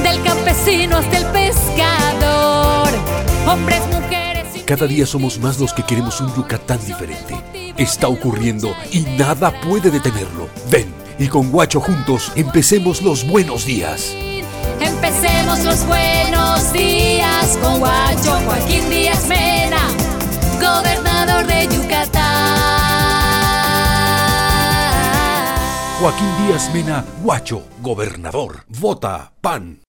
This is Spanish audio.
del campesino hasta el pescador, hombres, mujeres y Cada día somos más los que queremos un Yucatán diferente. Está ocurriendo y nada puede detenerlo. Ven y con Guacho juntos empecemos los buenos días. empecemos los buenos días con Guacho Joaquín Díaz Mena, gobernador de Yucatán. Joaquín Díaz Mena, Guacho, gobernador. Vota PAN.